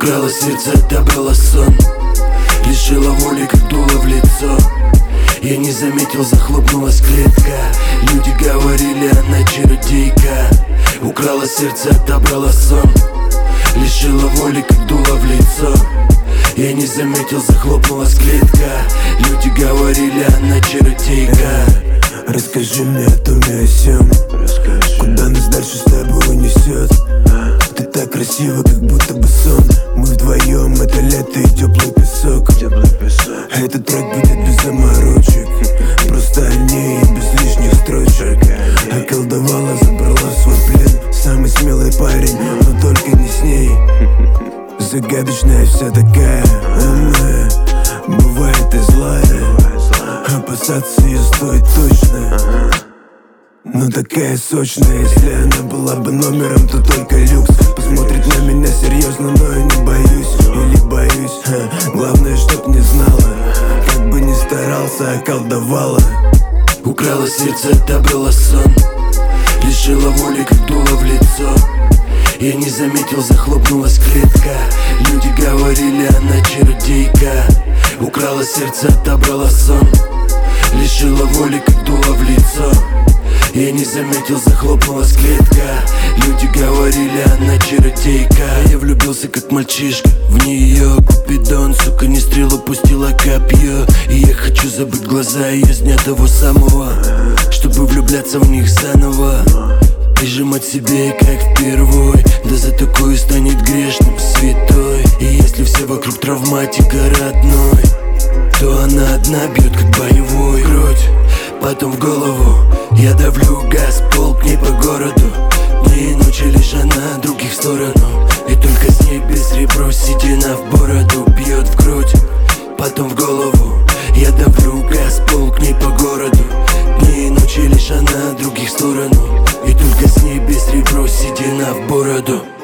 Украла сердце, отобрала сон, лишила воли, как дуло в лицо. Я не заметил, захлопнулась клетка. Люди говорили, она чародейка. Украла сердце, отобрала сон, лишила воли, как дуло в лицо. Я не заметил, захлопнулась клетка. Люди говорили, она чародейка. Расскажи мне о том и о сём. Куда нас дальше с тобой унесет? Ты так красива, как будто бы сон. Мы вдвоем, это лето и теплый песок. Этот трек будет без заморочек, просто о ней и без лишних строчек. Околдовала, забрала в свой плен. Самый смелый парень, но только не с ней. Загадочная вся такая умная, бывает и злая. Опасаться ее стоит точно, но такая сочная. Если она была бы номером, то только люкс. Посмотрит на меня серьезно, но я не боюсь. Или боюсь, главное, чтоб не знала. Как бы ни старался, околдовала. Украла сердце, отобрала сон, лишила воли, как дуло в лицо. Я не заметил, захлопнулась клетка. Люди говорили, она чародейка. Украла сердце, отобрала сон, лишила воли, как дуло в лицо. Я не заметил, захлопнулась клетка. Люди говорили, она чародейка. Я влюбился, как мальчишка, в нее. Купидон, сука, не стрелу, пустила копье. И я хочу забыть глаза ее с дня того самого, чтобы влюбляться в них заново. Прижимать себе, как впервой. Да за такую станет грешным святой. И если все вокруг травматика родной, то она одна бьет, как боевой. Грудь, потом в голову. Я давлю газ, пол к ней по городу. Дни и ночи лишь она, других в сторону. И только с ней без ребро, седина в бороду. Бьет в грудь, потом в голову. Я давлю газ, пол к ней по городу. Дни и ночи лишь она, других в сторону. И только с ней без ребро, седина в бороду.